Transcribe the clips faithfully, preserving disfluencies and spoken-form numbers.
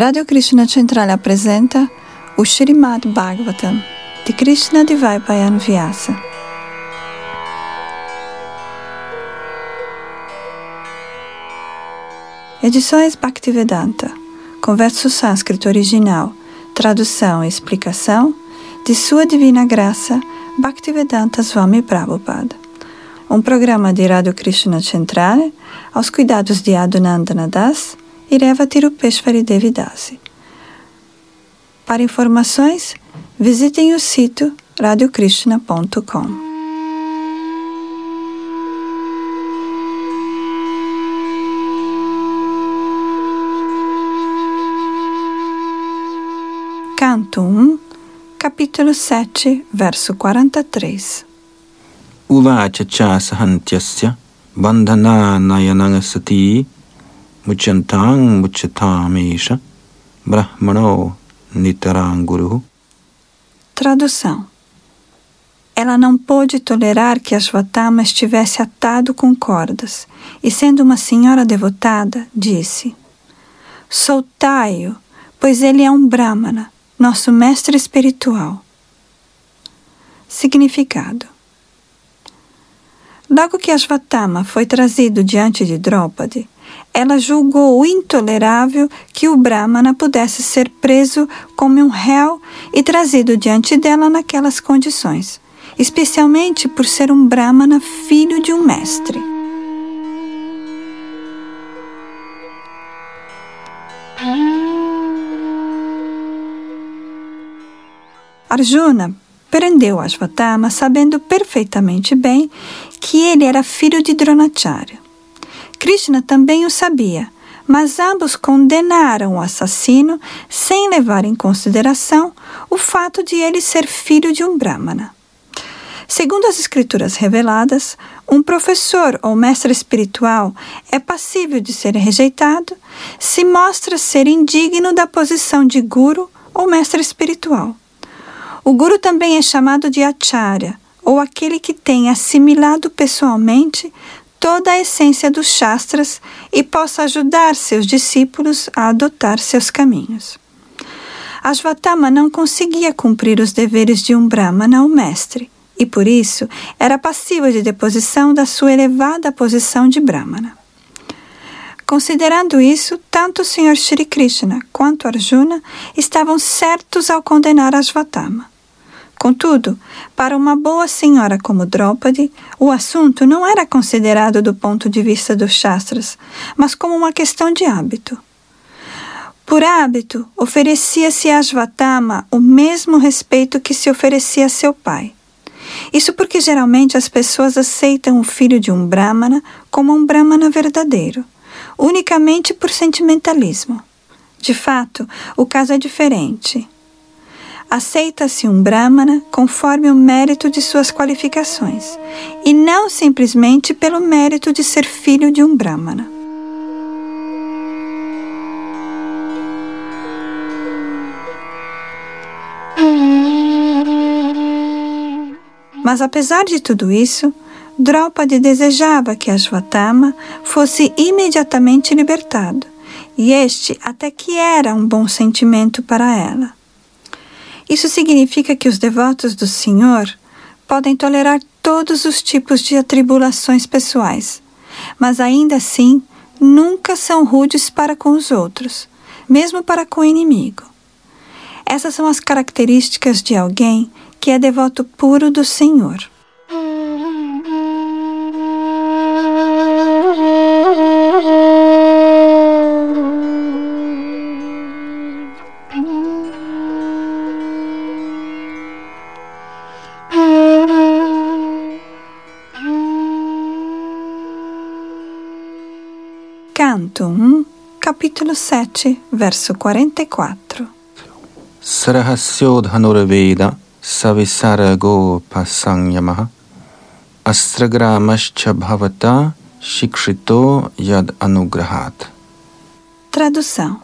Radio Krishna Centrale apresenta o Srimad Bhagavatam de Krishna Dvaipayan Vyasa. Edições Bhaktivedanta, com verso sânscrito original, tradução e explicação de Sua Divina Graça Bhaktivedanta Swami Prabhupada. Um programa de Radio Krishna Centrale aos cuidados de Adunandana Das e Reva Tirupeshwari Devi Dasi. Para informações, visitem o sítio radio krishna ponto com. Canto um, capítulo sete, verso quarenta e três. Uvacha cha sahantyasya bandhana nayanang sati muchantang muchatamesha brahmano nitaranguru. Tradução. Ela não pôde tolerar que Ashvatthama estivesse atado com cordas, e sendo uma senhora devotada, disse: soltai-o, pois ele é um brahmana, nosso mestre espiritual. Significado. Logo que Ashvatthama foi trazido diante de Draupadi, ela julgou intolerável que o Brahmana pudesse ser preso como um réu e trazido diante dela naquelas condições, especialmente por ser um Brahmana filho de um mestre. Arjuna prendeu Ashvatthama sabendo perfeitamente bem que ele era filho de Dronacharya. Krishna também o sabia, mas ambos condenaram o assassino sem levar em consideração o fato de ele ser filho de um Brahmana. Segundo as escrituras reveladas, um professor ou mestre espiritual é passível de ser rejeitado se mostra ser indigno da posição de guru ou mestre espiritual. O guru também é chamado de acharya, ou aquele que tem assimilado pessoalmente toda a essência dos Shastras e possa ajudar seus discípulos a adotar seus caminhos. Ashvatthama não conseguia cumprir os deveres de um Brahmana ou mestre, e por isso era passível de deposição da sua elevada posição de Brahmana. Considerando isso, tanto o senhor Shri Krishna quanto Arjuna estavam certos ao condenar Ashvatthama. Contudo, para uma boa senhora como Draupadi, o assunto não era considerado do ponto de vista dos Shastras, mas como uma questão de hábito. Por hábito, oferecia-se a Ashvatthama o mesmo respeito que se oferecia a seu pai. Isso porque geralmente as pessoas aceitam o filho de um Brahmana como um Brahmana verdadeiro, unicamente por sentimentalismo. De fato, o caso é diferente. Aceita-se um Brahmana conforme o mérito de suas qualificações, e não simplesmente pelo mérito de ser filho de um Brahmana. Mas apesar de tudo isso, Draupadi desejava que Ashvatthama fosse imediatamente libertado, e este até que era um bom sentimento para ela. Isso significa que os devotos do Senhor podem tolerar todos os tipos de atribulações pessoais, mas ainda assim nunca são rudes para com os outros, mesmo para com o inimigo. Essas são as características de alguém que é devoto puro do Senhor. Canto um, capítulo sete, verso quarenta e quatro. Sarahasyodhanurveda savisarago pasanyamaha astragramascha bhavata shikshito yad anugrahat. Tradução.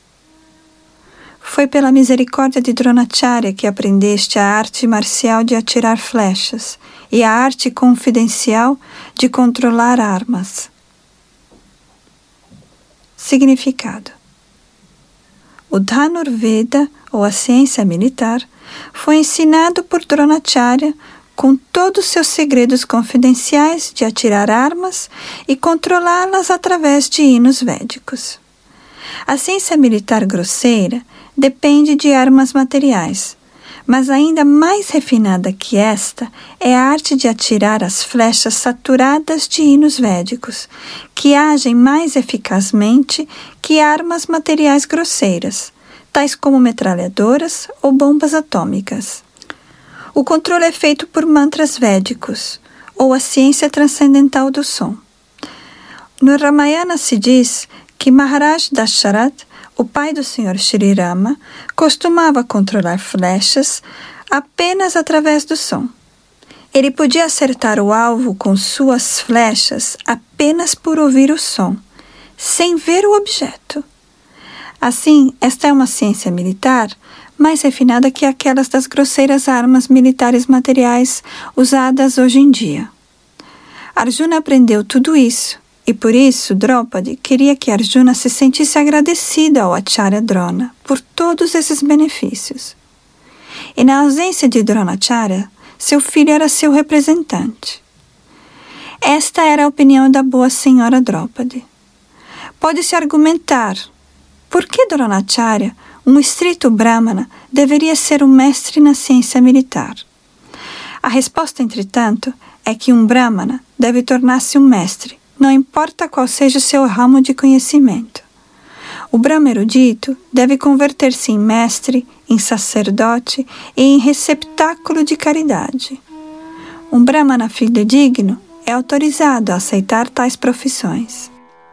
Foi pela misericórdia de Dronacharya que aprendeste a arte marcial de atirar flechas e a arte confidencial de controlar armas. Significado. O Dhanurveda, ou a ciência militar, foi ensinado por Dronacharya com todos os seus segredos confidenciais de atirar armas e controlá-las através de hinos védicos. A ciência militar grosseira depende de armas materiais, mas ainda mais refinada que esta é a arte de atirar as flechas saturadas de hinos védicos, que agem mais eficazmente que armas materiais grosseiras, tais como metralhadoras ou bombas atômicas. O controle é feito por mantras védicos, ou a ciência transcendental do som. No Ramayana se diz que Maharaj Dasharat, o pai do senhor Shri Rama, costumava controlar flechas apenas através do som. Ele podia acertar o alvo com suas flechas apenas por ouvir o som, sem ver o objeto. Assim, esta é uma ciência militar mais refinada que aquelas das grosseiras armas militares materiais usadas hoje em dia. Arjuna aprendeu tudo isso, e por isso Draupadi queria que Arjuna se sentisse agradecido ao Acharya Drona por todos esses benefícios. E na ausência de Dronacharya, seu filho era seu representante. Esta era a opinião da boa senhora Draupadi. Pode-se argumentar por que Dronacharya, um estrito Brahmana, deveria ser um mestre na ciência militar. A resposta, entretanto, é que um Brahmana deve tornar-se um mestre, não importa qual seja o seu ramo de conhecimento. O Brahma erudito deve converter-se em mestre, em sacerdote e em receptáculo de caridade. Um Brahmana fidedigno é autorizado a aceitar tais profissões.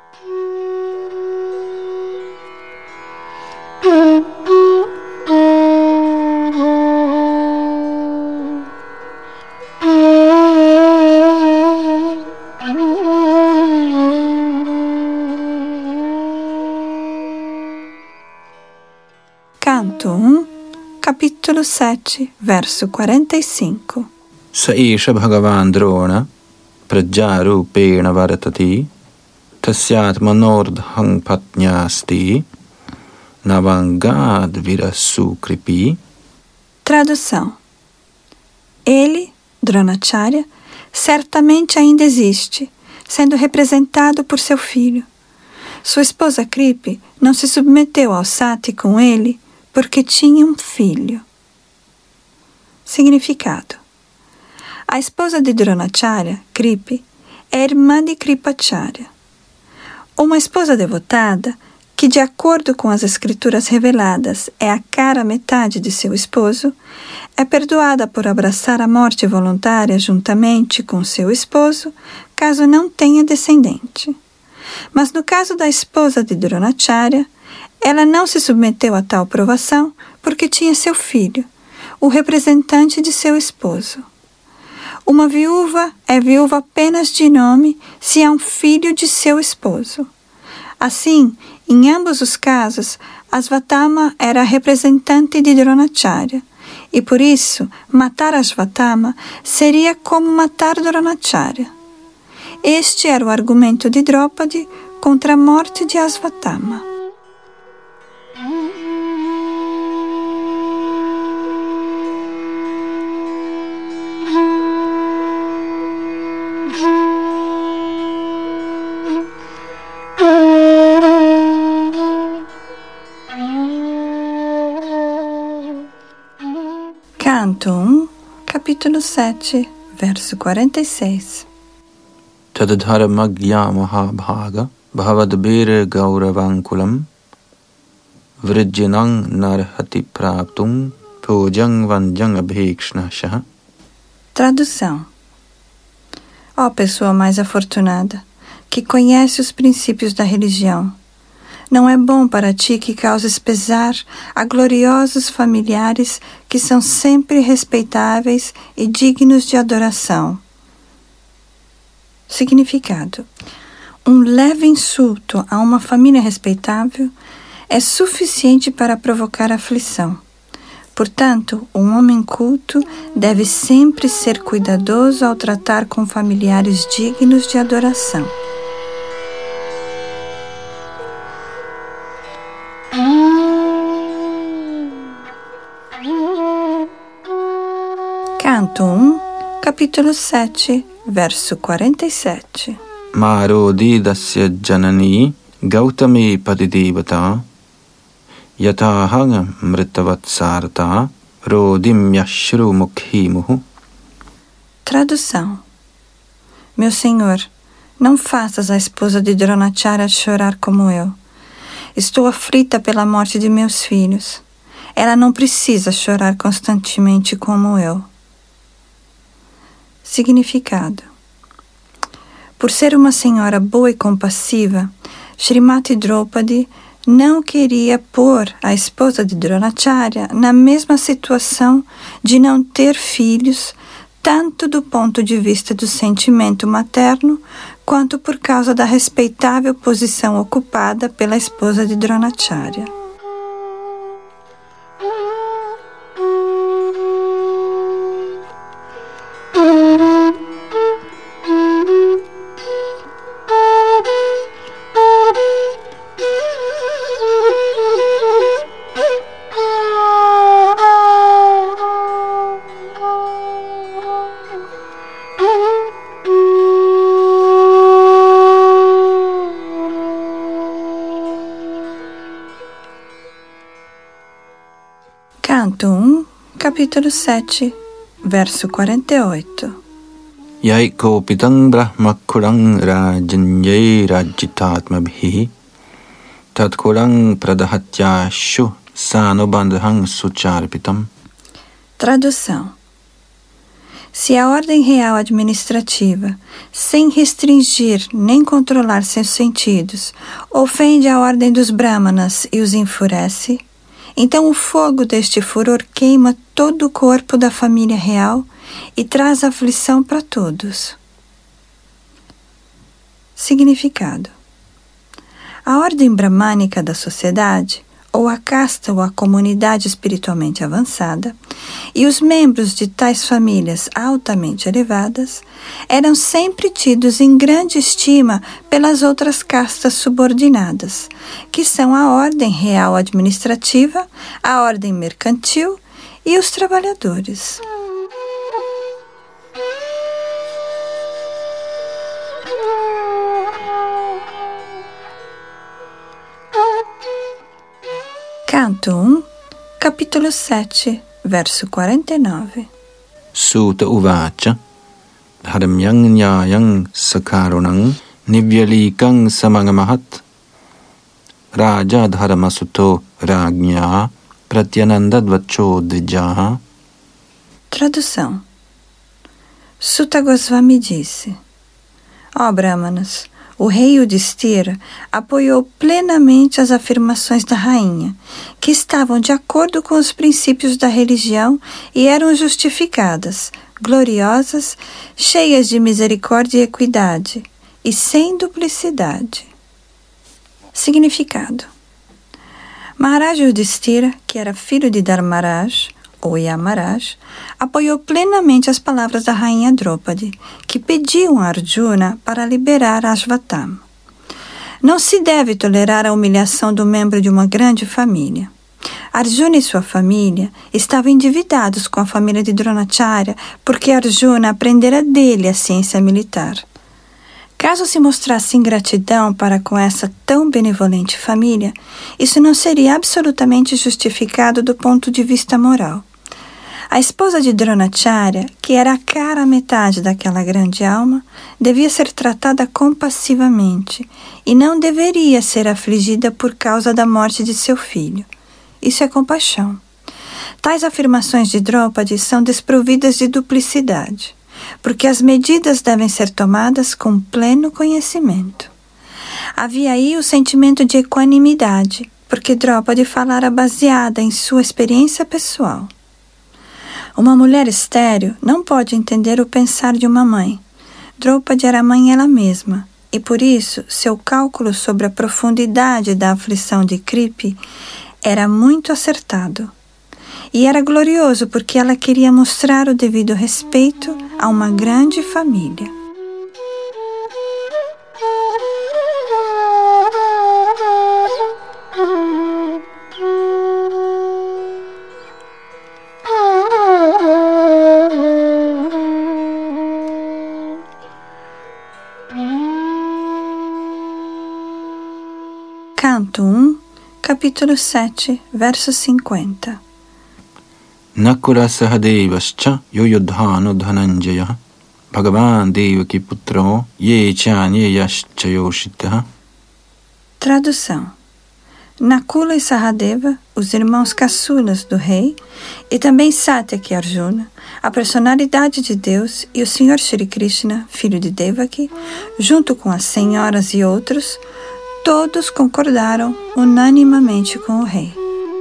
Canto um, capítulo sete, verso quarenta e cinco. Sa esha bhagavan drona prajjarupena varatati tasyat manordhang patnyasti navangad virasu kripi. Tradução. Ele, Dronacharya, certamente ainda existe, sendo representado por seu filho. Sua esposa Kripi não se submeteu ao sati com ele porque tinha um filho. Significado. A esposa de Dronacharya, Kripi, é irmã de Kripacharya. Uma esposa devotada, que de acordo com as escrituras reveladas é a cara metade de seu esposo, é perdoada por abraçar a morte voluntária juntamente com seu esposo, caso não tenha descendente. Mas no caso da esposa de Dronacharya, ela não se submeteu a tal provação porque tinha seu filho, o representante de seu esposo. Uma viúva é viúva apenas de nome se é um filho de seu esposo. Assim, em ambos os casos, Asvatthama era a representante de Dronacharya, e por isso, matar Asvatthama seria como matar Dronacharya. Este era o argumento de Draupadi contra a morte de Asvatthama. Canto um, capítulo sete, verso quarenta e seis. Tadadharamagya mahabhaga bhavadbir gauravankulam vrijjanang narhati praptum pujang vanjang abhikshnashah. Tradução. Ó pessoa mais afortunada, que conhece os princípios da religião, não é bom para ti que causes pesar a gloriosos familiares que são sempre respeitáveis e dignos de adoração. Significado. Um leve insulto a uma família respeitável é suficiente para provocar aflição. Portanto, um homem culto deve sempre ser cuidadoso ao tratar com familiares dignos de adoração. Canto um, capítulo sete, verso quarenta e sete. Marodi dasya janani Gautami padidevata Yatahanga mritavatsarta Rodim yashru mukhimuhu. Tradução. Meu senhor, não faças a esposa de Dronacharya chorar como eu. Estou aflita pela morte de meus filhos. Ela não precisa chorar constantemente como eu. Significado. Por ser uma senhora boa e compassiva, Srimati Draupadi não queria pôr a esposa de Dronacharya na mesma situação de não ter filhos, tanto do ponto de vista do sentimento materno, quanto por causa da respeitável posição ocupada pela esposa de Dronacharya. Canto um, capítulo sete, verso quarenta e oito. Yaiko pitang brahmakurang rajanyay rajitatmabhi Tatkurang pradahatyashu sanubandhang sucharpitam. Tradução. Se a ordem real administrativa, sem restringir nem controlar seus sentidos, ofende a ordem dos brahmanas e os enfurece, então o fogo deste furor queima todo o corpo da família real e traz aflição para todos. Significado. A ordem bramânica da sociedade, ou a casta ou a comunidade espiritualmente avançada, e os membros de tais famílias altamente elevadas eram sempre tidos em grande estima pelas outras castas subordinadas, que são a ordem real administrativa, a ordem mercantil e os trabalhadores. Canto um, capítulo sete, verso quarenta e nove. Suta uvacha Dharamyang nyayang sakarunang Nivyalikang samangamahat Raja dharmasuto ragnya Pratyanandadvacho dvijaha. Tradução. Suta Goswami disse: Ó Brahmanas, o rei Yudhishthira apoiou plenamente as afirmações da rainha, que estavam de acordo com os princípios da religião e eram justificadas, gloriosas, cheias de misericórdia e equidade, e sem duplicidade. Significado. Maharaj Yudhishthira, que era filho de Dharmaraj, ou Yamaraj, apoiou plenamente as palavras da rainha Draupadi, que pediam a Arjuna para liberar Ashvatthama. Não se deve tolerar a humilhação do membro de uma grande família. Arjuna e sua família estavam endividados com a família de Dronacharya porque Arjuna aprendera dele a ciência militar. Caso se mostrasse ingratidão para com essa tão benevolente família, isso não seria absolutamente justificado do ponto de vista moral. A esposa de Dronacharya, que era a cara metade daquela grande alma, devia ser tratada compassivamente e não deveria ser afligida por causa da morte de seu filho. Isso é compaixão. Tais afirmações de Draupadi são desprovidas de duplicidade, porque as medidas devem ser tomadas com pleno conhecimento. Havia aí o sentimento de equanimidade, porque Draupadi falara baseada em sua experiência pessoal. Uma mulher estéril não pode entender o pensar de uma mãe. Draupadi era mãe ela mesma, e por isso seu cálculo sobre a profundidade da aflição de Kripi era muito acertado. E era glorioso porque ela queria mostrar o devido respeito a uma grande família. capítulo sete, verso cinquenta. Nakula Sahadevascha Yoyodhano Dhananjaya Bhagavan Devaki Putro Ye Chanye Yascha Yoshitaha. Tradução: Nakula e Sahadeva, os irmãos caçulas do rei, e também Satyaki e Arjuna, a personalidade de Deus, e o senhor Shri Krishna, filho de Devaki, junto com as senhoras e outros, todos concordaram unanimamente com o rei.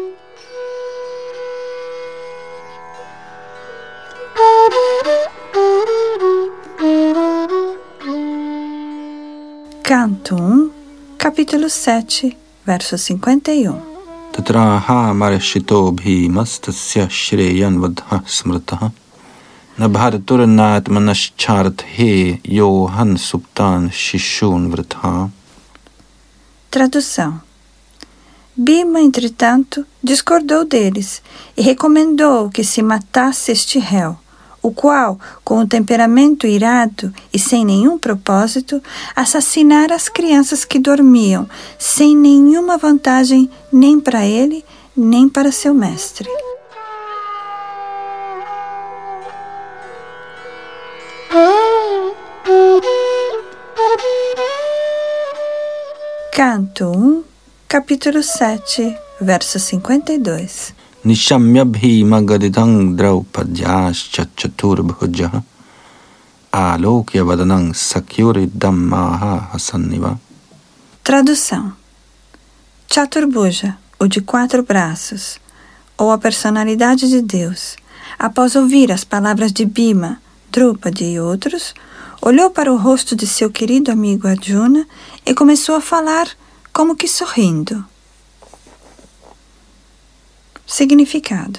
Canto um, capítulo sete, verso cinquenta e um. Tatraha marashito bhimas tasya shreyan vadha smrataha nabharaturnaat manascharat he yohan suptan shishun vratha. Tradução: Bhima, entretanto, discordou deles e recomendou que se matasse este réu, o qual, com o temperamento irado e sem nenhum propósito, assassinara as crianças que dormiam, sem nenhuma vantagem nem para ele, nem para seu mestre. Canto um, capítulo sete, verso cinquenta e dois. Nishamya bhima gadidang draupadyascha chaturbhujaha alokya vadanang sakyuri dhammaha hasanniva. Tradução: Chaturbhuja, o de quatro braços, ou a personalidade de Deus, após ouvir as palavras de Bhima, Drupadi e outros, olhou para o rosto de seu querido amigo Arjuna e começou a falar como que sorrindo. Significado: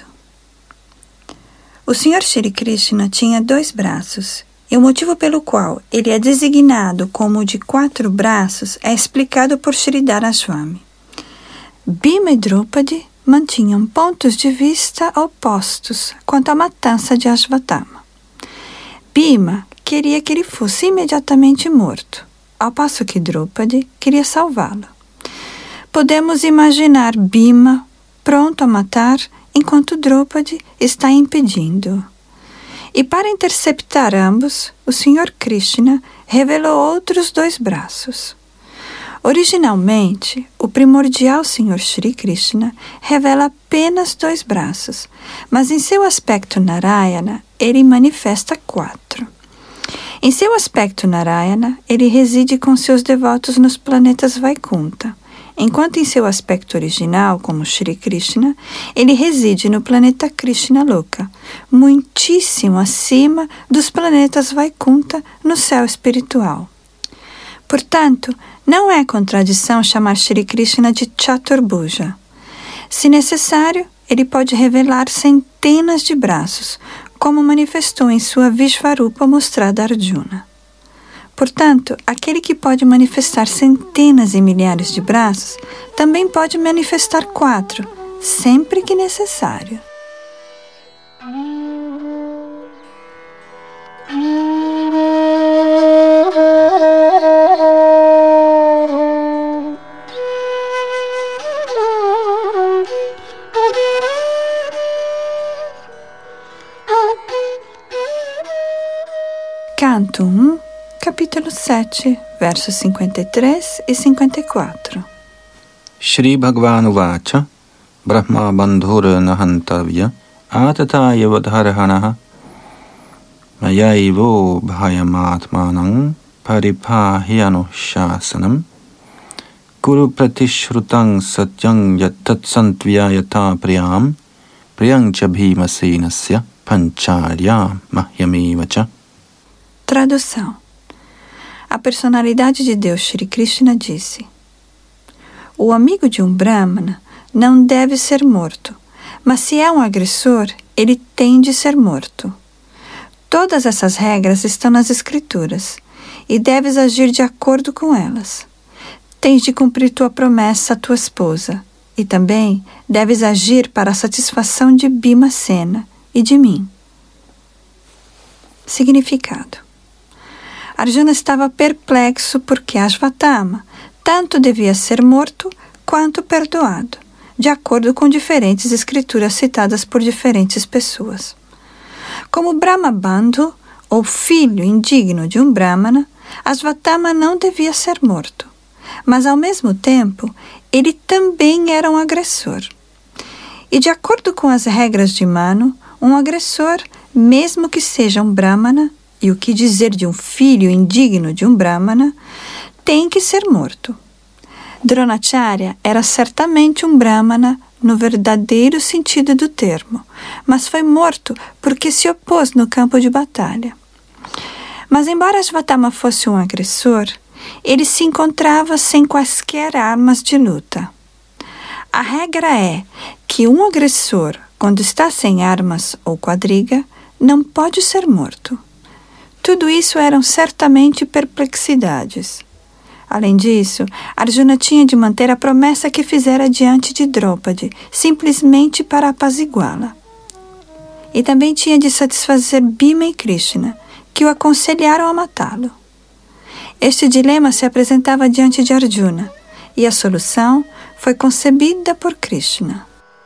O senhor Shri Krishna tinha dois braços, e o motivo pelo qual ele é designado como o de quatro braços é explicado por Sridhara Swami. Bhima e Drupadi mantinham pontos de vista opostos quanto à matança de Ashvatthama. Bhima queria que ele fosse imediatamente morto, ao passo que Drupadi queria salvá-lo. Podemos imaginar Bhima pronto a matar, enquanto Drupadi está impedindo. E para interceptar ambos, o senhor Krishna revelou outros dois braços. Originalmente, o primordial senhor Shri Krishna revela apenas dois braços, mas em seu aspecto Narayana, ele manifesta quatro. Em seu aspecto Narayana, ele reside com seus devotos nos planetas Vaikunta, enquanto em seu aspecto original, como Shri Krishna, ele reside no planeta Krishna Loka, muitíssimo acima dos planetas Vaikunta no céu espiritual. Portanto, não é contradição chamar Shri Krishna de Chaturbhuja. Se necessário, ele pode revelar centenas de braços, como manifestou em sua Vishvarupa mostrada a Arjuna. Portanto, aquele que pode manifestar centenas e milhares de braços, também pode manifestar quatro, sempre que necessário. Canto um, capítulo sete, versos cinquenta e três e cinquenta e quatro. Shri Bhagavan Uvacha Brahma Bandhura Nahantavya Atataya Vadharhanaha Mayaivo Bhayamatmanam Paripahyano Shasanam Kuru Pratishrutang Satyang Yatat Santvayata Priyam Priyangcha Bhimasenasya Pancharya Mahyamivacha. Tradução: A personalidade de Deus Shri Krishna disse: O amigo de um Brahmana não deve ser morto, mas se é um agressor, ele tem de ser morto. Todas essas regras estão nas Escrituras e deves agir de acordo com elas. Tens de cumprir tua promessa à tua esposa e também deves agir para a satisfação de Bhimasena e de mim. Significado: Arjuna estava perplexo porque Ashvatthama tanto devia ser morto quanto perdoado, de acordo com diferentes escrituras citadas por diferentes pessoas. Como Brahma Bandhu, ou filho indigno de um Brahmana, Ashvatthama não devia ser morto, mas ao mesmo tempo ele também era um agressor. E de acordo com as regras de Manu, um agressor, mesmo que seja um Brahmana, e o que dizer de um filho indigno de um Brahmana, tem que ser morto. Dronacharya era certamente um Brahmana no verdadeiro sentido do termo, mas foi morto porque se opôs no campo de batalha. Mas embora Ashvatthama fosse um agressor, ele se encontrava sem quaisquer armas de luta. A regra é que um agressor, quando está sem armas ou quadriga, não pode ser morto. Tudo isso eram certamente perplexidades. Além disso, Arjuna tinha de manter a promessa que fizera diante de Draupadi, simplesmente para apaziguá-la. E também tinha de satisfazer Bhima e Krishna, que o aconselharam a matá-lo. Este dilema se apresentava diante de Arjuna, e a solução foi concebida por Krishna.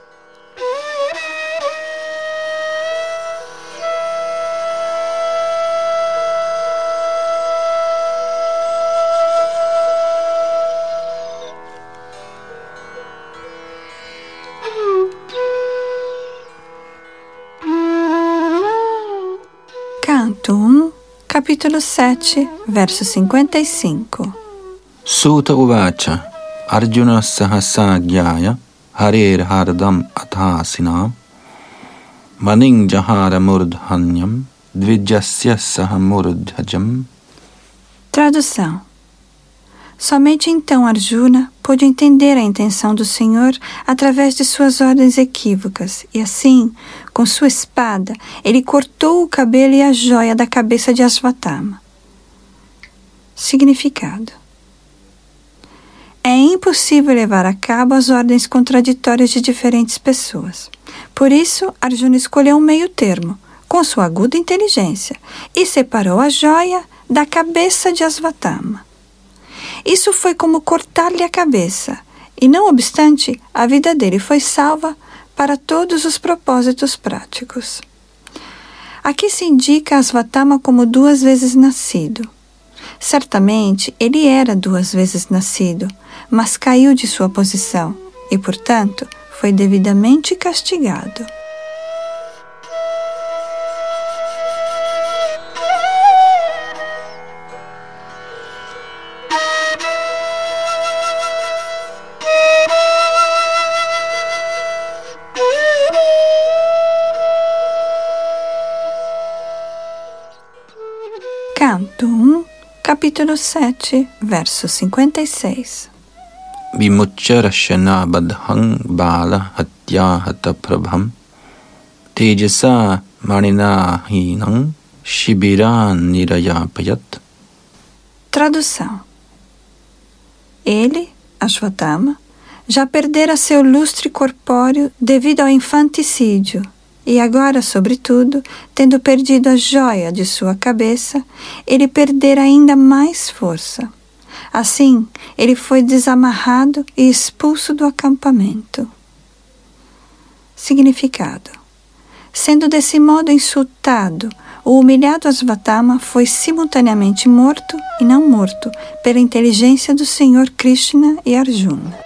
Canto um, capítulo sete, verso cinquenta e cinco. Suta uvacha Arjuna sahasagyaya harer hardam athasina maning jahara murdhanyam dvijasya sahamurdhajam. Tradução. Somente então Arjuna pôde entender a intenção do Senhor através de suas ordens equívocas, e assim, com sua espada, ele cortou o cabelo e a joia da cabeça de Ashvatthama. Significado. É impossível levar a cabo as ordens contraditórias de diferentes pessoas. Por isso, Arjuna escolheu um meio termo, com sua aguda inteligência, e separou a joia da cabeça de Ashvatthama. Isso foi como cortar-lhe a cabeça, e não obstante, a vida dele foi salva para todos os propósitos práticos. Aqui se indica Ashvatthama como duas vezes nascido. Certamente, ele era duas vezes nascido, mas caiu de sua posição e, portanto, foi devidamente castigado. Canto um, capítulo sete, verso cinquenta e seis. Vimucharashana badhang bala hatya hata prabham tejasa marina hinam shibiran nirayapayat. Tradução. Ele, Ashvatthama, já perdera seu lustre corpóreo devido ao infanticídio, e agora, sobretudo, tendo perdido a joia de sua cabeça, ele perdera ainda mais força. Assim, ele foi desamarrado e expulso do acampamento. Significado. Sendo desse modo insultado, o humilhado Ashvatthama foi simultaneamente morto e não morto pela inteligência do Senhor Krishna e Arjuna.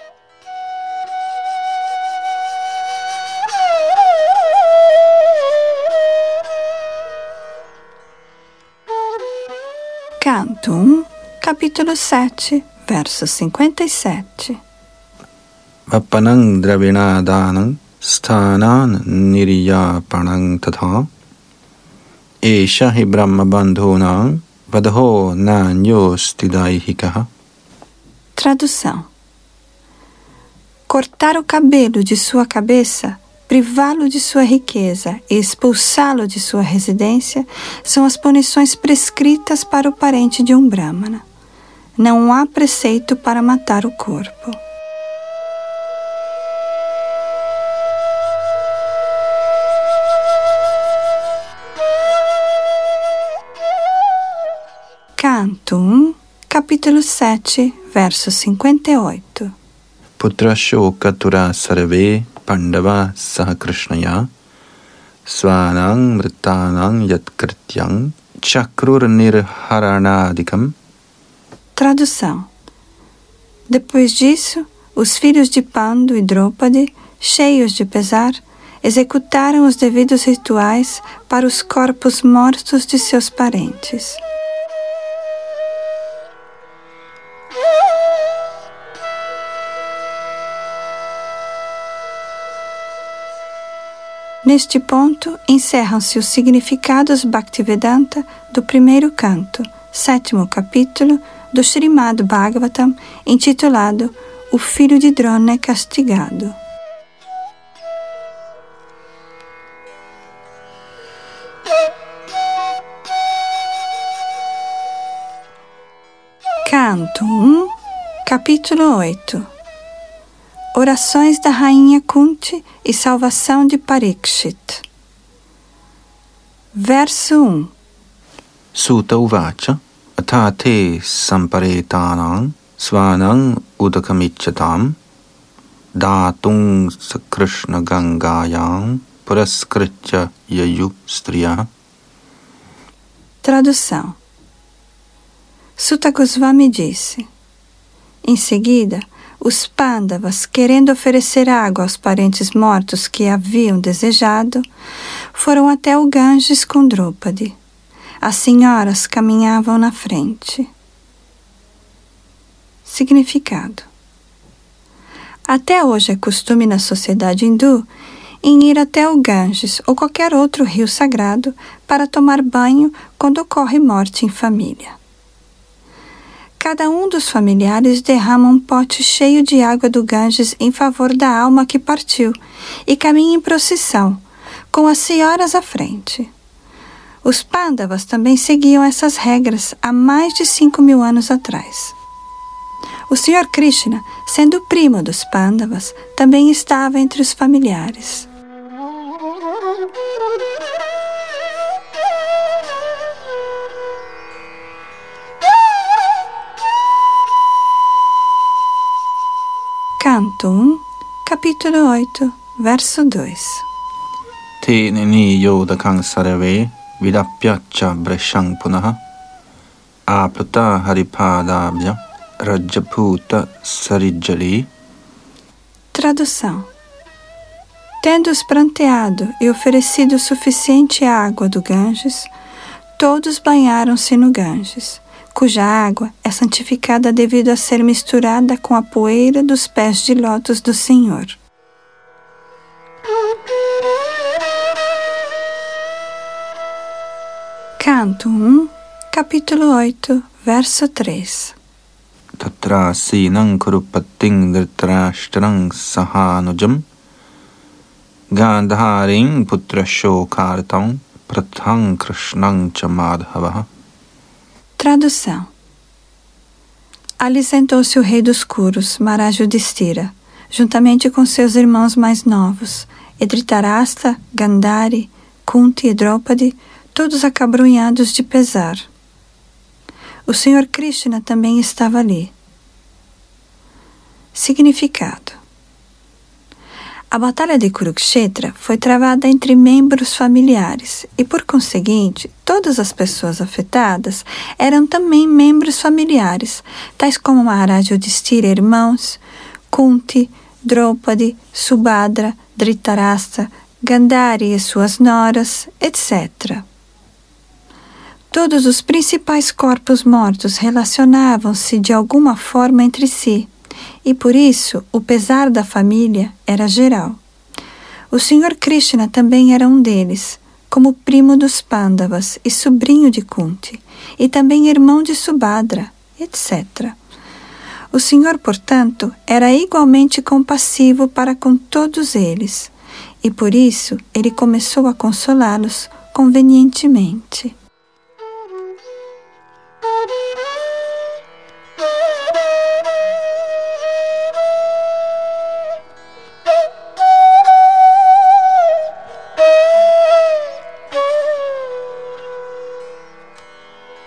Canto um, capítulo sete, verso cinquenta e sete. Vapanang dravinadanan sthanan niriyapanang tatha esha hi brahma bandhunam vadho nanyostidaihikaha. Tradução. Cortar o cabelo de sua cabeça, privá-lo de sua riqueza e expulsá-lo de sua residência são as punições prescritas para o parente de um Brahmana. Não há preceito para matar o corpo. Canto um, capítulo sete, verso cinquenta e oito. Putra shokatura sarve pandava saha krishnaya svanang mritanang yatkrityang chakrur nirharanadikam. Tradução. Depois disso, os filhos de Pandu e Draupadi, cheios de pesar, executaram os devidos rituais para os corpos mortos de seus parentes. Neste ponto, encerram-se os significados Bhaktivedanta do primeiro canto, sétimo capítulo do Srimad Bhagavatam, intitulado O Filho de Drona é Castigado. Canto um, capítulo oito. Orações da Rainha Kunti e salvação de Parikshit. Verso um. Suta uvacha atate samparetanang svanang udakamichatam datung sakrishna gangayang puraskritya yayu striya. Tradução. Suta Goswami disse. Em seguida, os Pandavas, querendo oferecer água aos parentes mortos que haviam desejado, foram até o Ganges com Draupadi. As senhoras caminhavam na frente. Significado. Até hoje é costume na sociedade hindu em ir até o Ganges ou qualquer outro rio sagrado para tomar banho quando ocorre morte em família. Cada um dos familiares derrama um pote cheio de água do Ganges em favor da alma que partiu e caminha em procissão, com as senhoras à frente. Os Pandavas também seguiam essas regras há mais de cinco mil anos atrás. O senhor Krishna, sendo primo dos Pandavas, também estava entre os familiares. Canto um, capítulo oito, verso dois. Te nini yodakang sarave vidapyacha breshang punaha apluta haripadabhya rajaputa sarijali. Tradução. Tendo-os pranteado e oferecido suficiente água do Ganges, todos banharam-se no Ganges, cuja água é santificada devido a ser misturada com a poeira dos pés de lótus do Senhor. Canto um, capítulo oito, verso três. Tatra sinang kurupating dhritarashtrang sahanujam gandharing putra shokartam prathang krishnang cha madhavaha. Tradução. Ali sentou-se o rei dos Kurus, Maharaj Yudhishthira, juntamente com seus irmãos mais novos, Dhritarashtra, Gandhari, Kunti e Draupadi, todos acabrunhados de pesar. O senhor Krishna também estava ali. Significado. A batalha de Kurukshetra foi travada entre membros familiares e, por conseguinte, todas as pessoas afetadas eram também membros familiares, tais como Maharaj Yudhishthira e irmãos, Kunti, Draupadi, Subhadra, Dhritarashtra, Gandhari e suas noras, etcétera. Todos os principais corpos mortos relacionavam-se de alguma forma entre si, e por isso o pesar da família era geral. O senhor Krishna também era um deles, como primo dos Pandavas e sobrinho de Kunti, e também irmão de Subhadra, etcétera. O senhor, portanto, era igualmente compassivo para com todos eles, e por isso ele começou a consolá-los convenientemente.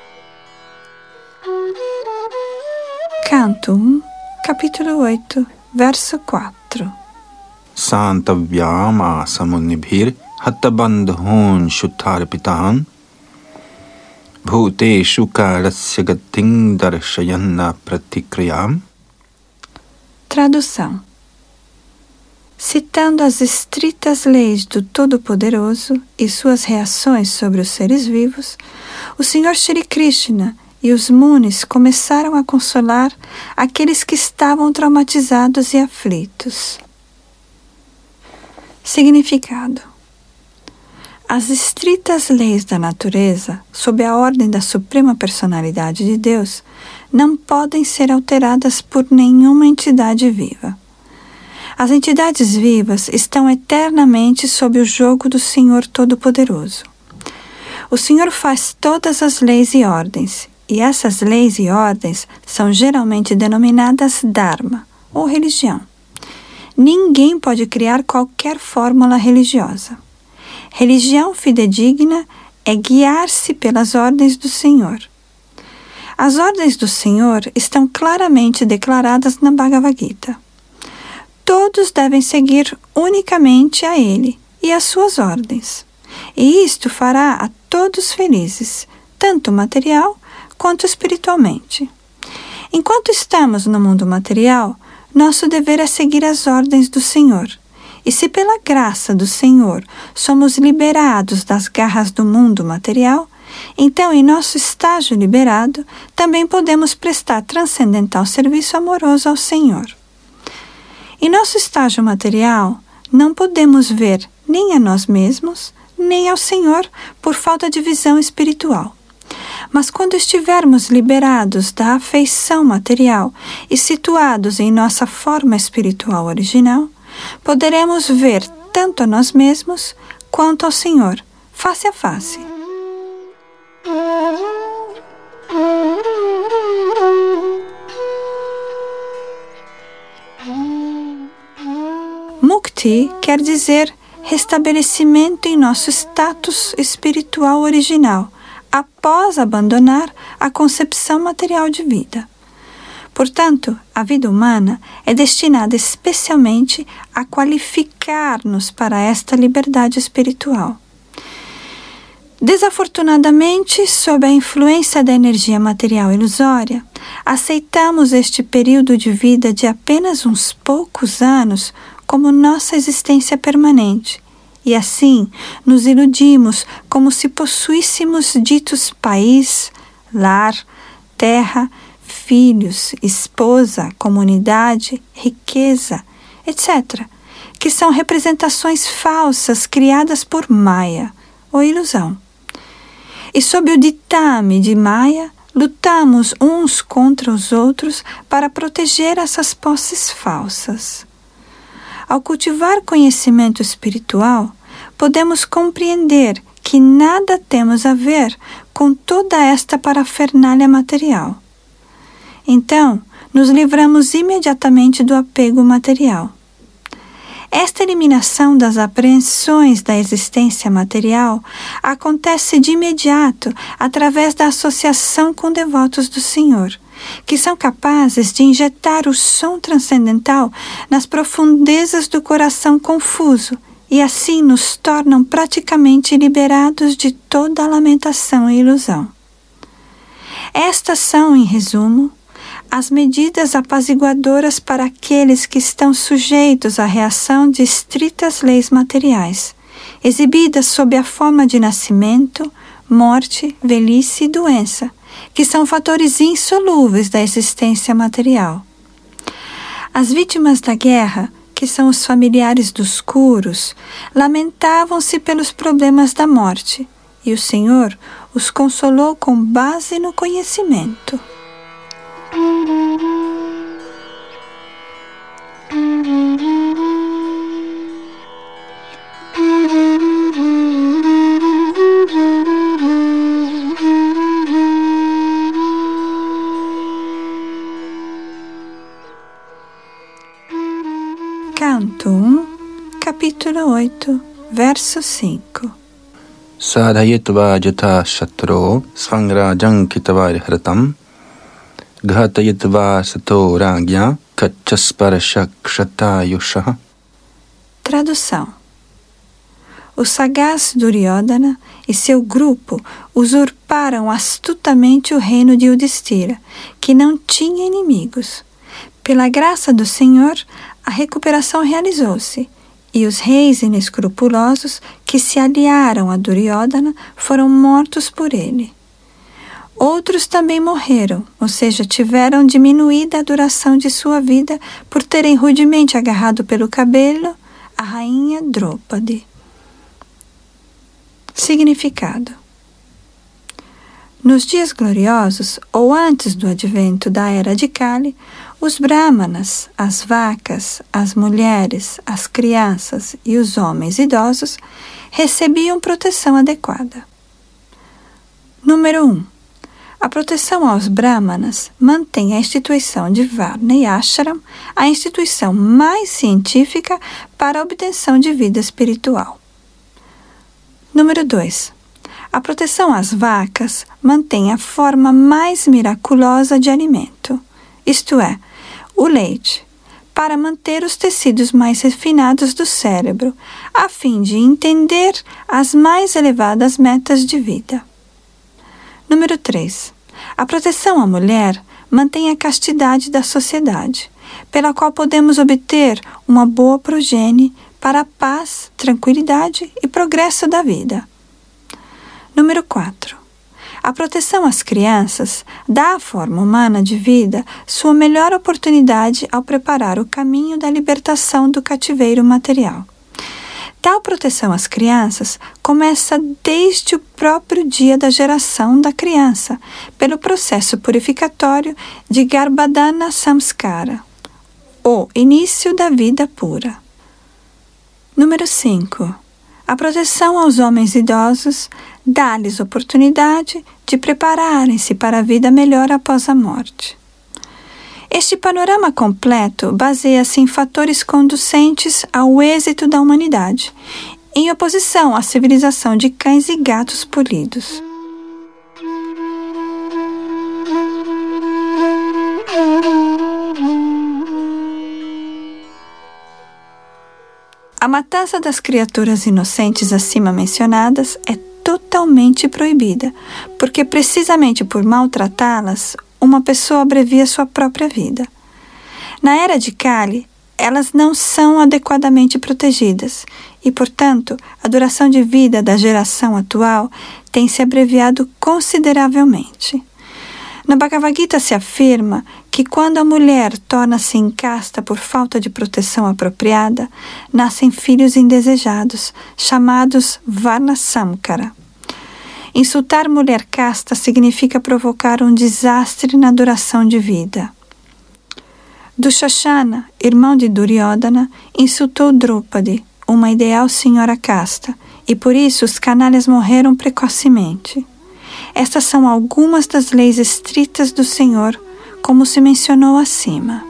Canto um, capítulo oito, verso quatro. Santavyam asamunibhir hattabandhun shutarpitan bhuteshu karasya gating darshayanna pratikriyam. Tradução. Citando as estritas leis do Todo-Poderoso e suas reações sobre os seres vivos, o Senhor Shri Krishna e os Munis começaram a consolar aqueles que estavam traumatizados e aflitos. Significado: as estritas leis da natureza, sob a ordem da Suprema Personalidade de Deus, não podem ser alteradas por nenhuma entidade viva. As entidades vivas estão eternamente sob o jugo do Senhor Todo-Poderoso. O Senhor faz todas as leis e ordens, e essas leis e ordens são geralmente denominadas Dharma, ou religião. Ninguém pode criar qualquer fórmula religiosa. Religião fidedigna é guiar-se pelas ordens do Senhor. As ordens do Senhor estão claramente declaradas na Bhagavad Gita. Todos devem seguir unicamente a Ele e as suas ordens. E isto fará a todos felizes, tanto material quanto espiritualmente. Enquanto estamos no mundo material, nosso dever é seguir as ordens do Senhor. E se pela graça do Senhor somos liberados das garras do mundo material, então em nosso estágio liberado também podemos prestar transcendental serviço amoroso ao Senhor. Em nosso estágio material, não podemos ver nem a nós mesmos, nem ao Senhor por falta de visão espiritual. Mas quando estivermos liberados da afeição material e situados em nossa forma espiritual original, poderemos ver tanto a nós mesmos quanto ao Senhor, face a face. Mukti quer dizer restabelecimento em nosso status espiritual original, após abandonar a concepção material de vida. Portanto, a vida humana é destinada especialmente a qualificar-nos para esta liberdade espiritual. Desafortunadamente, sob a influência da energia material ilusória, aceitamos este período de vida de apenas uns poucos anos como nossa existência permanente, e assim nos iludimos como se possuíssemos ditos país, lar, terra, filhos, esposa, comunidade, riqueza, etcétera, que são representações falsas criadas por Maya, ou ilusão. E sob o ditame de Maya, lutamos uns contra os outros para proteger essas posses falsas. Ao cultivar conhecimento espiritual, podemos compreender que nada temos a ver com toda esta parafernália material. Então, nos livramos imediatamente do apego material. Esta eliminação das apreensões da existência material acontece de imediato através da associação com devotos do Senhor, que são capazes de injetar o som transcendental nas profundezas do coração confuso e assim nos tornam praticamente liberados de toda a lamentação e ilusão. Estas são, em resumo, as medidas apaziguadoras para aqueles que estão sujeitos à reação de estritas leis materiais, exibidas sob a forma de nascimento, morte, velhice e doença, que são fatores insolúveis da existência material. As vítimas da guerra, que são os familiares dos Kurus, lamentavam-se pelos problemas da morte, e o Senhor os consolou com base no conhecimento. Canto um, capítulo oito, verso cinco. Sadhayitva jata shatro svangrajam kitavari hratam ghatayitva sato ragya Kachasparasha Kshatayusha. Tradução. O sagaz Duryodhana e seu grupo usurparam astutamente o reino de Yudhishthira, que não tinha inimigos. Pela graça do Senhor, a recuperação realizou-se, e os reis inescrupulosos que se aliaram a Duryodhana foram mortos por ele. Outros também morreram, ou seja, tiveram diminuída a duração de sua vida por terem rudemente agarrado pelo cabelo a rainha Draupadi. Significado. Nos dias gloriosos, ou antes do advento da Era de Kali, os brahmanas, as vacas, as mulheres, as crianças e os homens idosos recebiam proteção adequada. Número um. A proteção aos brahmanas mantém a instituição de Varna e Ashram, a instituição mais científica para a obtenção de vida espiritual. Número dois. A proteção às vacas mantém a forma mais miraculosa de alimento, isto é, o leite, para manter os tecidos mais refinados do cérebro, a fim de entender as mais elevadas metas de vida. Número três. A proteção à mulher mantém a castidade da sociedade, pela qual podemos obter uma boa progenie para a paz, tranquilidade e progresso da vida. Número quatro. A proteção às crianças dá à forma humana de vida sua melhor oportunidade ao preparar o caminho da libertação do cativeiro material. Tal proteção às crianças começa desde o próprio dia da geração da criança, pelo processo purificatório de Garbhadana Samskara, o início da vida pura. Número cinco. A proteção aos homens idosos dá-lhes oportunidade de prepararem-se para a vida melhor após a morte. Este panorama completo baseia-se em fatores conducentes ao êxito da humanidade, em oposição à civilização de cães e gatos polidos. A matança das criaturas inocentes acima mencionadas é totalmente proibida, porque precisamente por maltratá-las, uma pessoa abrevia sua própria vida. Na Era de Kali, elas não são adequadamente protegidas e, portanto, a duração de vida da geração atual tem se abreviado consideravelmente. Na Bhagavad Gita se afirma que quando a mulher torna-se incasta por falta de proteção apropriada, nascem filhos indesejados, chamados Varnasamkara. Insultar mulher casta significa provocar um desastre na duração de vida. Dushashana, irmão de Duryodhana, insultou Draupadi, uma ideal senhora casta, e por isso os canalhas morreram precocemente. Estas são algumas das leis estritas do Senhor, como se mencionou acima.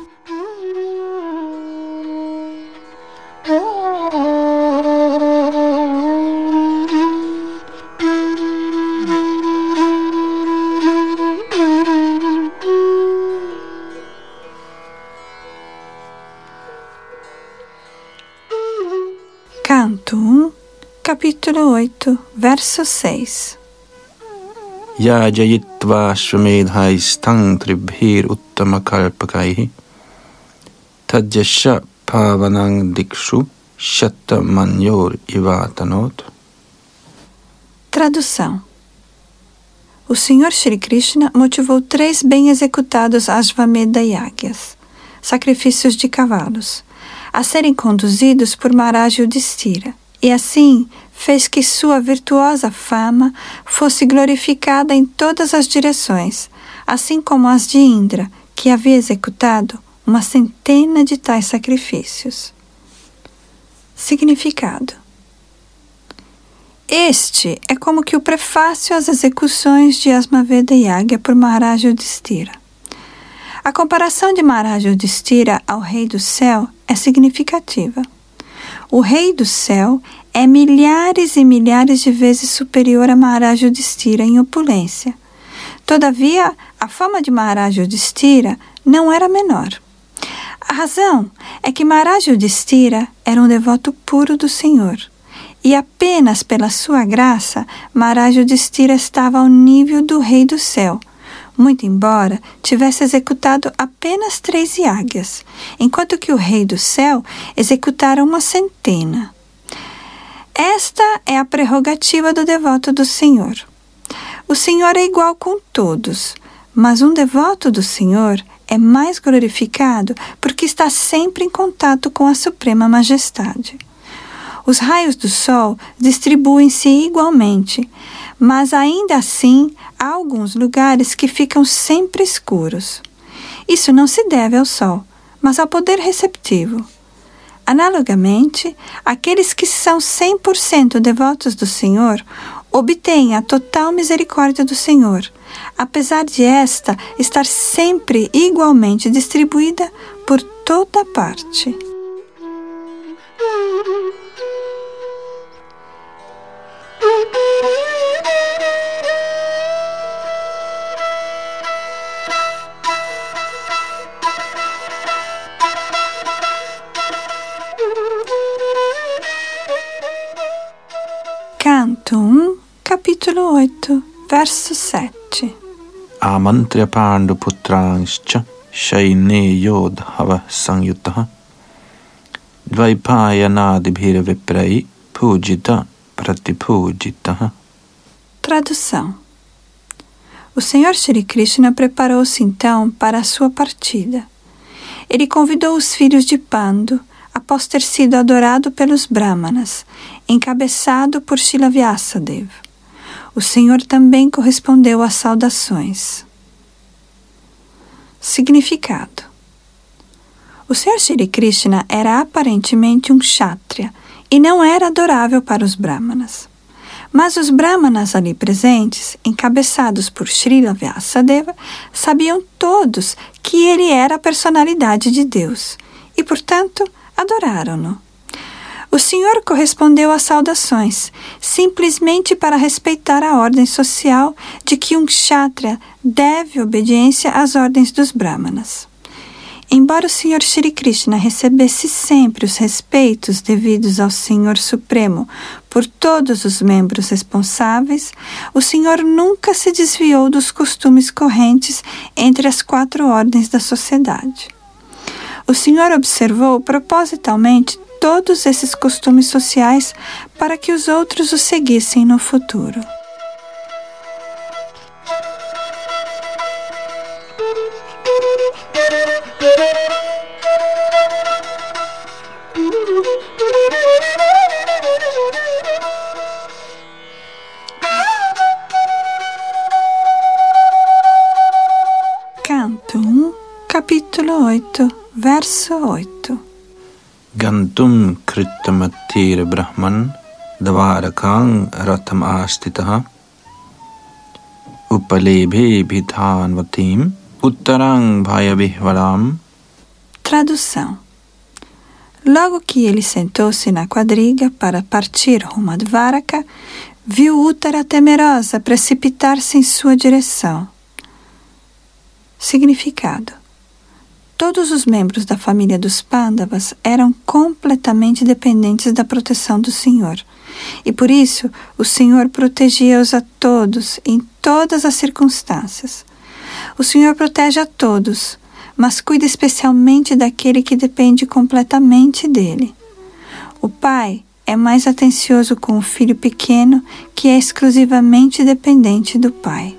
Canto um, capítulo oito, verso seis. Yajayitva shvamedhaistang tribhir uttamakalpakaihi tadjasha pavanang dikshu shattamanyor ivatanot. Tradução. O Senhor Shri Krishna motivou três bem executados Ashvamedha Yagyas, sacrifícios de cavalos, a serem conduzidos por Maharaj Yudhishthira, e assim fez que sua virtuosa fama fosse glorificada em todas as direções, assim como as de Indra, que havia executado uma centena de tais sacrifícios. Significado. Este é como que o prefácio às execuções de Ashvamedha Yagya por Maharaj Yudhishthira. A comparação de Maharaj Yudhishthira ao Rei do Céu é significativa. O Rei do Céu é milhares e milhares de vezes superior a Maharaj Yudhishthira em opulência. Todavia, a fama de Maharaj Yudhishthira não era menor. A razão é que Maharaj Yudhishthira era um devoto puro do Senhor, e apenas pela sua graça Maharaj Yudhishthira estava ao nível do Rei do Céu, muito embora tivesse executado apenas três yagyas, enquanto que o Rei do Céu executara uma centena. Esta é a prerrogativa do devoto do Senhor. O Senhor é igual com todos, mas um devoto do Senhor é mais glorificado porque está sempre em contato com a Suprema Majestade. Os raios do sol distribuem-se igualmente, mas ainda assim há alguns lugares que ficam sempre escuros. Isso não se deve ao sol, mas ao poder receptivo. Analogamente, aqueles que são cem por cento devotos do Senhor obtêm a total misericórdia do Senhor, apesar de esta estar sempre igualmente distribuída por toda parte. Canto um, capítulo oito, verso sete. Amantrya Pandu Putranscha Shaine Yodhava Sanyutaha Dvaipayanadibhira Viprai Pujita Pratipujitaha. Tradução. O Senhor Shri Krishna preparou-se então para a sua partida. Ele convidou os filhos de Pandu, após ter sido adorado pelos Brahmanas, encabeçado por Srila Vyasadeva. O Senhor também correspondeu às saudações. Significado. O Senhor Shri Krishna era aparentemente um kshatriya e não era adorável para os Brahmanas. Mas os Brahmanas ali presentes, encabeçados por Srila Vyasadeva, sabiam todos que ele era a personalidade de Deus e, portanto, adoraram-no. O Senhor correspondeu às saudações, simplesmente para respeitar a ordem social de que um kshatriya deve obediência às ordens dos Brahmanas. Embora o Senhor Shri Krishna recebesse sempre os respeitos devidos ao Senhor Supremo por todos os membros responsáveis, o Senhor nunca se desviou dos costumes correntes entre as quatro ordens da sociedade. O Senhor observou propositalmente todos esses costumes sociais para que os outros o seguissem no futuro. Canto um, capítulo oito, verso oito. Gantum Krittamatir Brahman Dvarakang Ratam Astitaha Upalebhe Bhidhanvatim Uttarang Bhayavihvaram. Tradução. Logo que ele sentou-se na quadriga para partir rumo a Dvaraka, viu Uttara temerosa precipitar-se em sua direção. Significado. Todos os membros da família dos Pandavas eram completamente dependentes da proteção do Senhor, e por isso o Senhor protegia-os a todos em todas as circunstâncias. O Senhor protege a todos, mas cuida especialmente daquele que depende completamente dele. O pai é mais atencioso com o filho pequeno que é exclusivamente dependente do pai.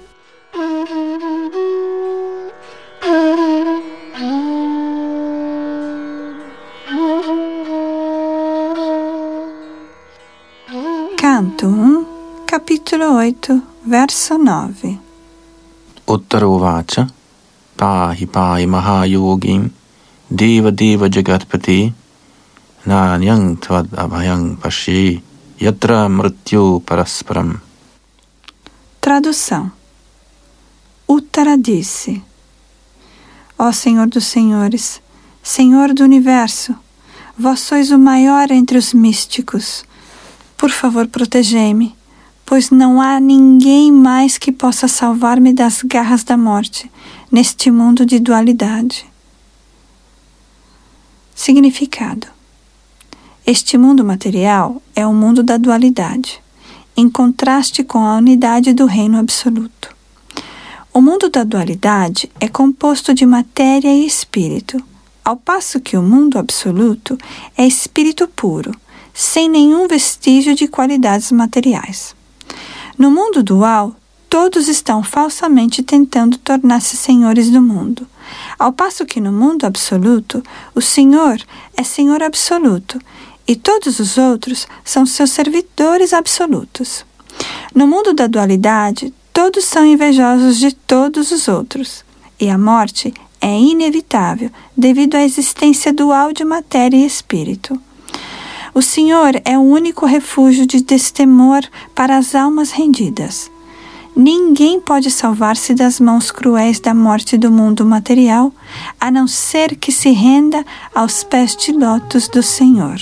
Canto um, capítulo oito, verso nove. Uttarovacha Pahi Pahi Mahayogim Deva Deva Jagatpati Nanyang Tvad Abhayang Pashi Yatra Mrityu Parasparam. Tradução. Uttara disse: Ó Senhor dos Senhores, Senhor do Universo, vós sois o maior entre os místicos. Por favor, protegei-me, pois não há ninguém mais que possa salvar-me das garras da morte neste mundo de dualidade. Significado: este mundo material é o mundo da dualidade, em contraste com a unidade do reino absoluto. O mundo da dualidade é composto de matéria e espírito, ao passo que o mundo absoluto é espírito puro, sem nenhum vestígio de qualidades materiais. No mundo dual, todos estão falsamente tentando tornar-se senhores do mundo, ao passo que no mundo absoluto, o Senhor é Senhor absoluto e todos os outros são seus servidores absolutos. No mundo da dualidade, todos são invejosos de todos os outros, e a morte é inevitável devido à existência dual de matéria e espírito. O Senhor é o único refúgio de destemor para as almas rendidas. Ninguém pode salvar-se das mãos cruéis da morte do mundo material, a não ser que se renda aos pés de lótus do Senhor.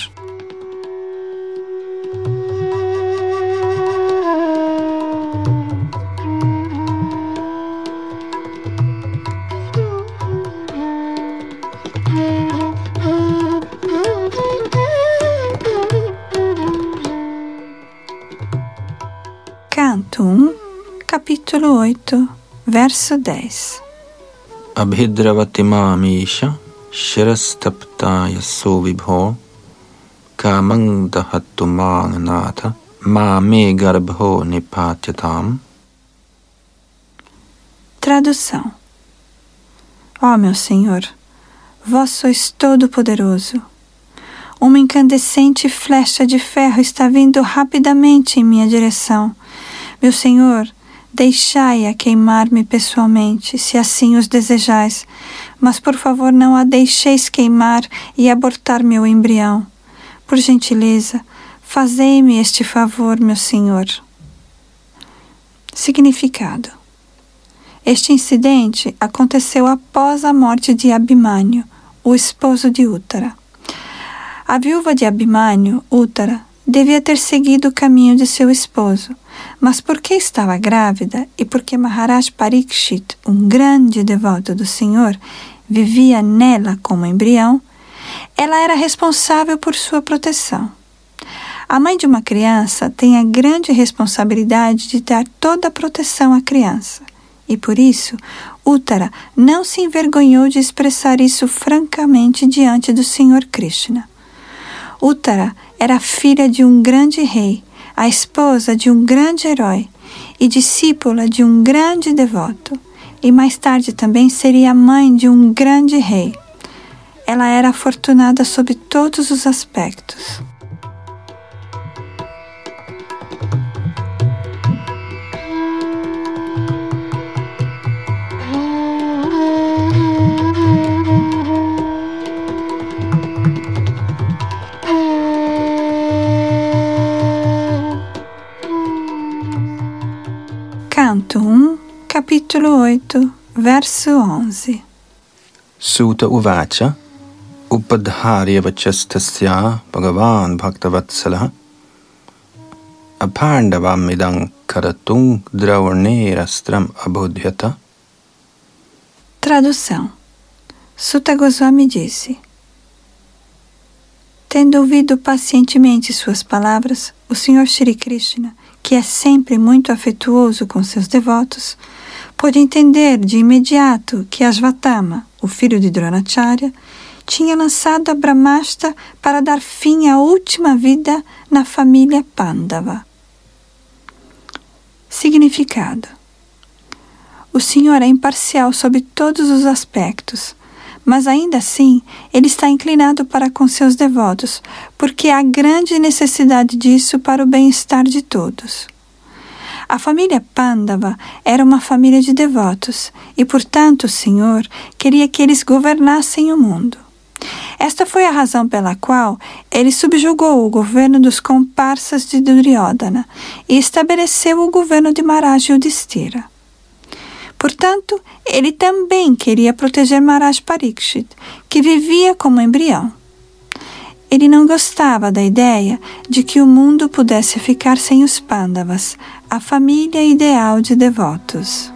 Canto um, capítulo oito, verso dez. Abhidravati mamisha shirastapta yaso vibho kamang dahattu manganatha mame garbho nipatyatam. Tradução: Ó meu Senhor, vós sois todo-poderoso. Uma incandescente flecha de ferro está vindo rapidamente em minha direção. Meu Senhor, deixai-a queimar-me pessoalmente, se assim os desejais, mas por favor não a deixeis queimar e abortar meu embrião. Por gentileza, fazei-me este favor, meu Senhor. Significado: este incidente aconteceu após a morte de Abhimanyu, o esposo de Uttara. A viúva de Abhimanyu, Uttara, devia ter seguido o caminho de seu esposo, mas porque estava grávida e porque Maharaj Parikshit, um grande devoto do Senhor, vivia nela como embrião, ela era responsável por sua proteção. A mãe de uma criança tem a grande responsabilidade de dar toda a proteção à criança, e por isso Uttara não se envergonhou de expressar isso francamente diante do Senhor Krishna. Uttara era filha de um grande rei, a esposa de um grande herói e discípula de um grande devoto, e mais tarde também seria mãe de um grande rei. Ela era afortunada sob todos os aspectos. Canto um, capítulo oito, verso onze. Suta uvacha upadharya vachastasya bhagavan bhaktavatsalah aphandavam idam karatung dravarnerastram abodhyata. Tradução: Suta Goswami disse: Tendo ouvido pacientemente suas palavras, o Senhor Shri Krishna, que é sempre muito afetuoso com seus devotos, pôde entender de imediato que Ashvatthama, o filho de Dronacharya, tinha lançado a Brahmashtra para dar fim à última vida na família Pandava. Significado: o Senhor é imparcial sob todos os aspectos, mas ainda assim ele está inclinado para com seus devotos, porque há grande necessidade disso para o bem-estar de todos. A família Pandava era uma família de devotos e, portanto, o Senhor queria que eles governassem o mundo. Esta foi a razão pela qual ele subjugou o governo dos comparsas de Duryodhana e estabeleceu o governo de Maharaj Yudhishthira. Portanto, ele também queria proteger Maharaj Parikshit, que vivia como embrião. Ele não gostava da ideia de que o mundo pudesse ficar sem os Pandavas, a família ideal de devotos.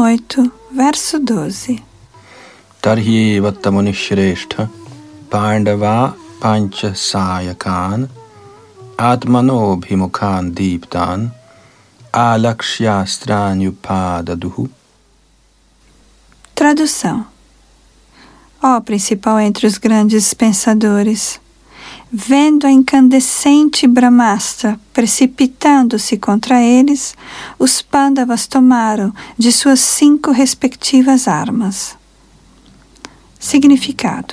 oito, verso doze. Tarhi Vattamuni Shrestha Pandava Pancha Sayakan Atmano Bhimukhan Deeptan Alakshyastranupadaduhu. Tradução. Ó principal entre os grandes pensadores, vendo a incandescente Brahmastra precipitando-se contra eles, os Pandavas tomaram de suas cinco respectivas armas. Significado.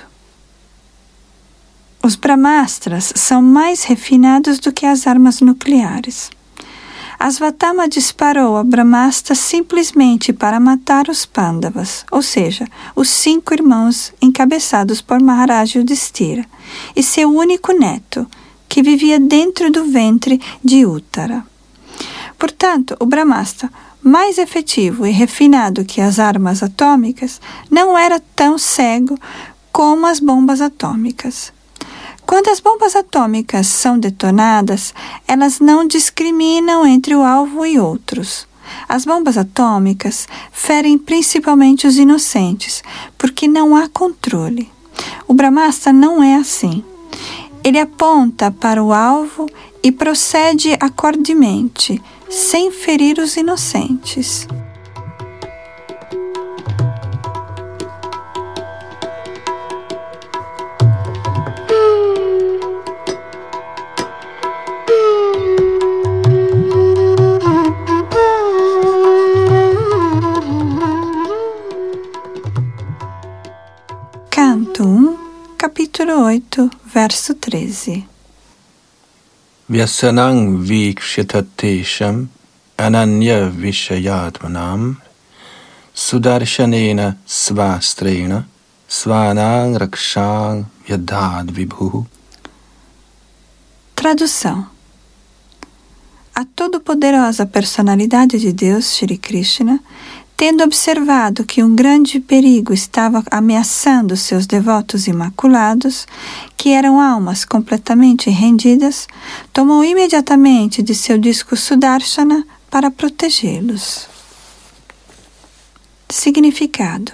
Os Brahmastras são mais refinados do que as armas nucleares. Asvatthama disparou a Brahmastra simplesmente para matar os Pandavas, ou seja, os cinco irmãos encabeçados por Maharaj Yudhishthira, e seu único neto, que vivia dentro do ventre de Uttara. Portanto, o Brahmastra, mais efetivo e refinado que as armas atômicas, não era tão cego como as bombas atômicas. Quando as bombas atômicas são detonadas, elas não discriminam entre o alvo e outros. As bombas atômicas ferem principalmente os inocentes, porque não há controle. O Brahmastra não é assim. Ele aponta para o alvo e procede acordemente, sem ferir os inocentes. Canto um, capítulo oito, verso treze. Vyasanang vikshitatesham ananya vishayatmanam sudarshanena svastrena svanang rakshang yadhad vibhu. Tradução. A todo-poderosa personalidade de Deus, Shri Krishna, tendo observado que um grande perigo estava ameaçando seus devotos imaculados, que eram almas completamente rendidas, tomou imediatamente de seu disco Sudarshana para protegê-los. Significado.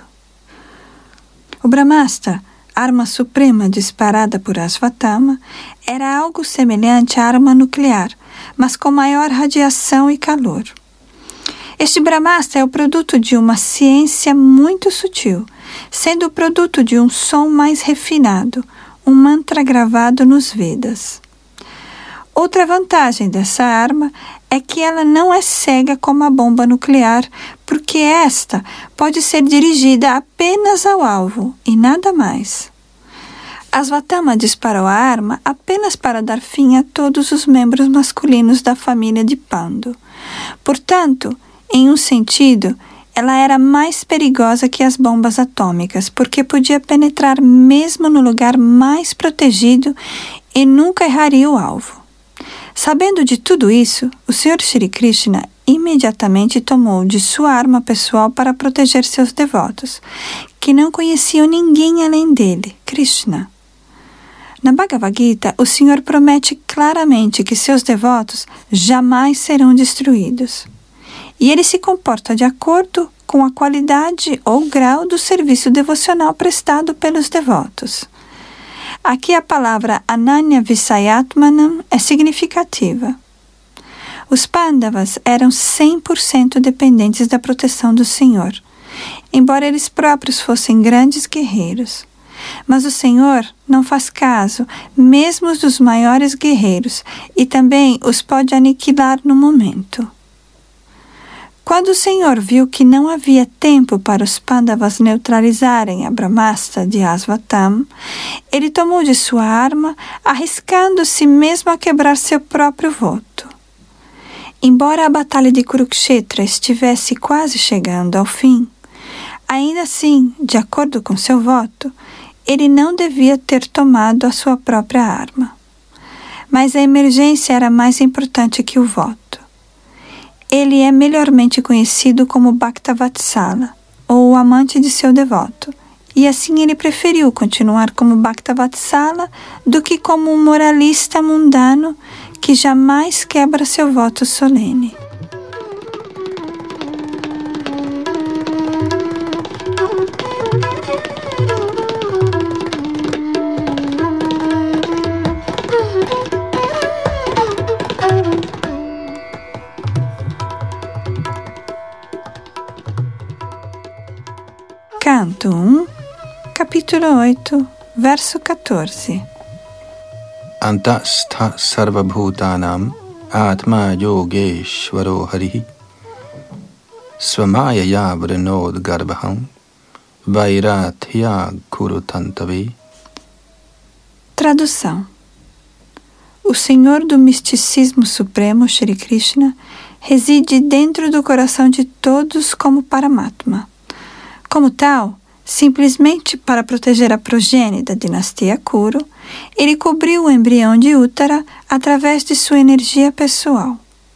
O Brahmastra, arma suprema disparada por Asvatthama, era algo semelhante à arma nuclear, mas com maior radiação e calor. Este Brahmastra é o produto de uma ciência muito sutil, sendo o produto de um som mais refinado, um mantra gravado nos Vedas. Outra vantagem dessa arma é que ela não é cega como a bomba nuclear, porque esta pode ser dirigida apenas ao alvo e nada mais. Asvatthama disparou a arma apenas para dar fim a todos os membros masculinos da família de Pandu. Portanto, em um sentido, ela era mais perigosa que as bombas atômicas, porque podia penetrar mesmo no lugar mais protegido e nunca erraria o alvo. Sabendo de tudo isso, o senhor Shri Krishna imediatamente tomou de sua arma pessoal para proteger seus devotos, que não conheciam ninguém além dele, Krishna. Na Bhagavad Gita, o Senhor promete claramente que seus devotos jamais serão destruídos. E ele se comporta de acordo com a qualidade ou grau do serviço devocional prestado pelos devotos. Aqui a palavra Ananya Visayatmanam é significativa. Os Pandavas eram cem por cento dependentes da proteção do Senhor, embora eles próprios fossem grandes guerreiros. Mas o Senhor não faz caso mesmo dos maiores guerreiros e também os pode aniquilar no momento. Quando o Senhor viu que não havia tempo para os Pandavas neutralizarem a Brahmastra de Asvatthama, ele tomou de sua arma, arriscando-se mesmo a quebrar seu próprio voto. Embora a batalha de Kurukshetra estivesse quase chegando ao fim, ainda assim, de acordo com seu voto, ele não devia ter tomado a sua própria arma. Mas a emergência era mais importante que o voto. Ele é melhormente conhecido como Bhaktavatsala, ou o amante de seu devoto, e assim ele preferiu continuar como Bhaktavatsala do que como um moralista mundano que jamais quebra seu voto solene. capítulo oito, verso quatorze. Antastha sarvabhutanam atma yogeshvaro harihi svamayaya vrinod garbham vairatya kurutantave. Tradução. O Senhor do misticismo supremo, Shri Krishna, reside dentro do coração de todos como Paramatma. Como tal, simplesmente para proteger a progenie da dinastia Kuru, ele cobriu o embrião de Uttara através de sua energia pessoal.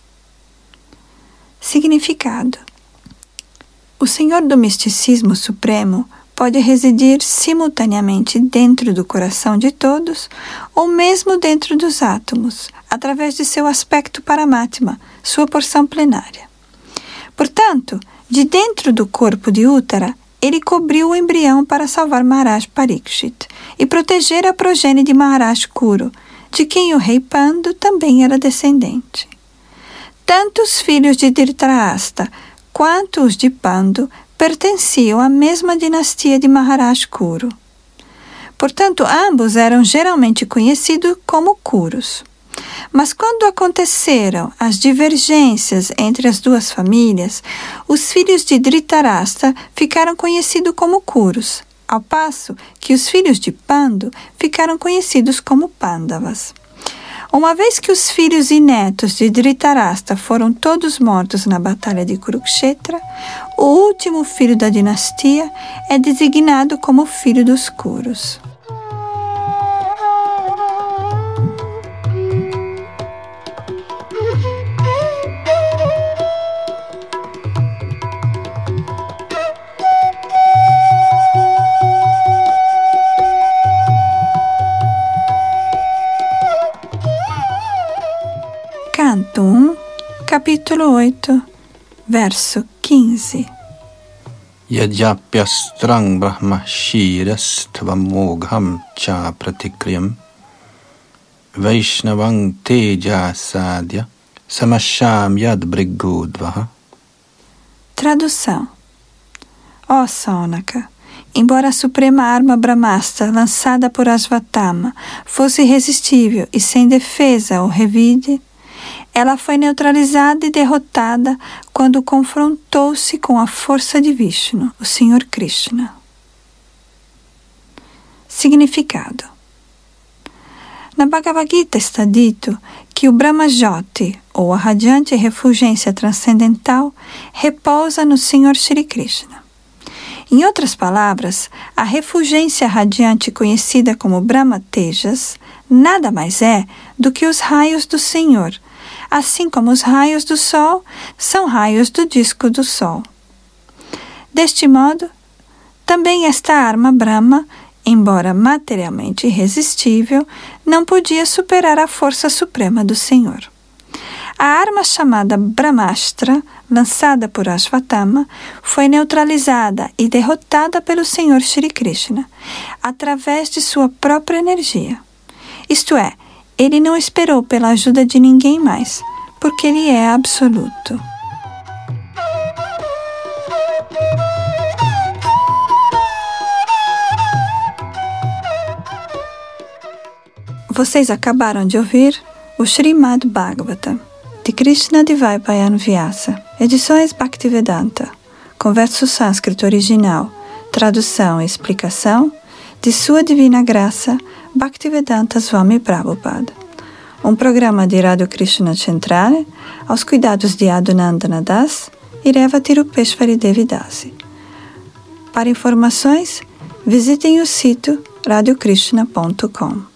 Significado. O Senhor do misticismo supremo pode residir simultaneamente dentro do coração de todos ou mesmo dentro dos átomos, através de seu aspecto Paramatma, sua porção plenária. Portanto, de dentro do corpo de Uttara, ele cobriu o embrião para salvar Maharaj Parikshit e proteger a progenie de Maharaj Kuru, de quem o rei Pandu também era descendente. Tanto os filhos de Dhritarashtra quanto os de Pandu pertenciam à mesma dinastia de Maharaj Kuru. Portanto, ambos eram geralmente conhecidos como Kurus. Mas quando aconteceram as divergências entre as duas famílias, os filhos de Dhritarashtra ficaram conhecidos como Kurus, ao passo que os filhos de Pandu ficaram conhecidos como Pandavas. Uma vez que os filhos e netos de Dhritarashtra foram todos mortos na batalha de Kurukshetra, o último filho da dinastia é designado como filho dos Kurus. Canto um, capítulo oito, verso quinze. Yajapyastrang brahma shiras tvamogham cha pratikriyam Vaishnavang teja sadhya samasham yad brigudvaha. Tradução. Ó Saunaka, embora a suprema arma Brahmastra lançada por Ashvatthama fosse irresistível e sem defesa ou revide, ela foi neutralizada e derrotada quando confrontou-se com a força de Vishnu, o Senhor Krishna. Significado. Na Bhagavad Gita está dito que o Brahmajyoti, ou a radiante refulgência transcendental, repousa no Senhor Shri Krishna. Em outras palavras, a refulgência radiante conhecida como Brahma Tejas nada mais é do que os raios do Senhor, assim como os raios do Sol são raios do disco do Sol. Deste modo, também esta arma Brahma, embora materialmente irresistível, não podia superar a força suprema do Senhor. A arma chamada Brahmastra, lançada por Ashvatthama, foi neutralizada e derrotada pelo Senhor Shri Krishna, através de sua própria energia. Isto é, ele não esperou pela ajuda de ninguém mais, porque ele é absoluto. Vocês acabaram de ouvir o Srimad Bhagavatam, de Krishna Dvaipayan Vyasa, edições Bhaktivedanta, com verso sânscrito original, tradução e explicação de Sua Divina Graça, Bhaktivedanta Swami Prabhupada. Um programa de Rádio Krishna Centrale, aos cuidados de Adunandana Das e Reva Tirupeshwari Devidasi. Para informações, visitem o sítio radio krishna ponto com.